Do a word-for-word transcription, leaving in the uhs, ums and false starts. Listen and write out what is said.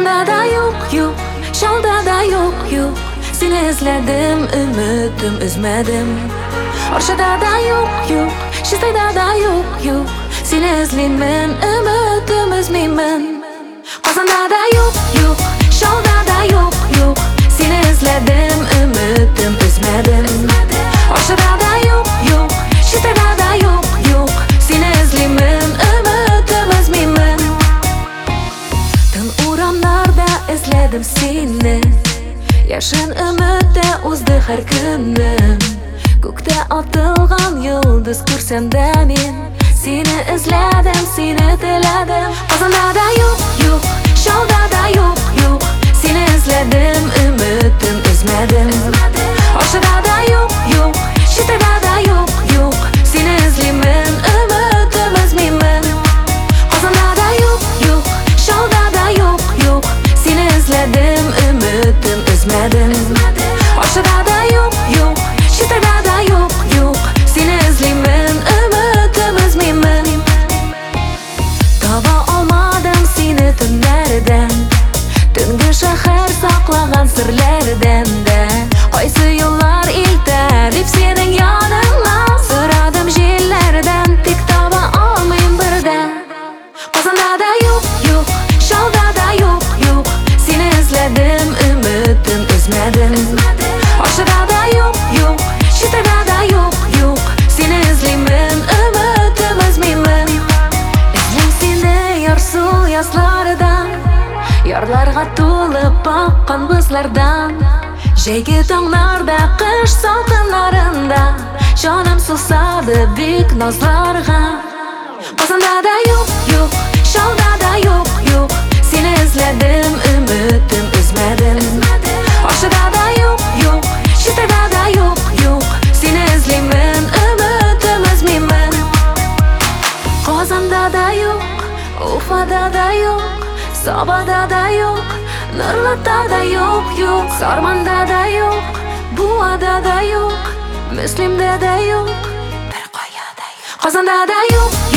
Qozonda da yo'q, yo'q, Sholda da yo'q, yo'q. Seni izladim, ümidim üzmedim. Orshada da yo'q, yo'q, Shizada da yo'q, yo'q. Seni izlayman, ümidim üzmeyman. Qozonda da yo'q, yo'q, Sholda da yo'q, yo'q. Seni izladim, ümidim üzmedim. Orshada da yo'q, yo'q, Shizada da yo'q, yo'q. Seni izlayman, ümidim üzmeyman. Tun uramlarda izledim seni. Yashin umidda uzdi har kunim. Ko'kda otilgan yulduz ko'rsamda men seni izladim, seni tiladim. Qozonda da yo'q, yo'q, Sholda da yo'q, yo'q. Seni izladim, ümidim üzmedim. Orshada da yo'q, yo'q, Shizada da yo'q, yo'q. Seni izlayman, ümidim üzmeyman. Qozonda da yo'q, yo'q, Sholda da yo'q, yo'q. Seni izladim, ümidim üzmedim. Orshada da yo'q, yo'q, Shizada da yo'q, yo'q. Seni izlayman, ümidim üzmeyman. Taba olmadim seni tunlardan, tungi shahar saqlagan sirlardan da. Qaysi yo'llar iltarib sening yoningga, so'radim jillardan, tek toba olmayim birdan. Qozonda da yo'q, yo'q, Sholda da yo'q, yo'q. Seni izladim, ümidim üzmedim. Orshada da yo'q, yo'q, Shizada da yo'q, yo'q. Seni izlayman, ümidim üzmeyman. Izlayman seni yorsul yozlardan, yorlarga to'lib boqqan bizlardan. Jaygi tonglarda, qish salqinlarida, jonim susadi buyuk nozlarga. Qozonda da yo'q, yo'q, Sholda da yo'q, yo'q. Seni izladim, ümidim üzmedim. Orshada da yo'q, yo'q, Shizada da yo'q, yo'q. Seni izlayman, ümidim üzmeyman. Qozonda da yo'q, Ufada da yo'q, Sobada da yo'q, Nurlatda da yo'q, yo'q. Sarmanda da yo'q, Buvada da yo'q, Muslimda da yo'q, bir qoyada yo'q. Qozonda da yo'q.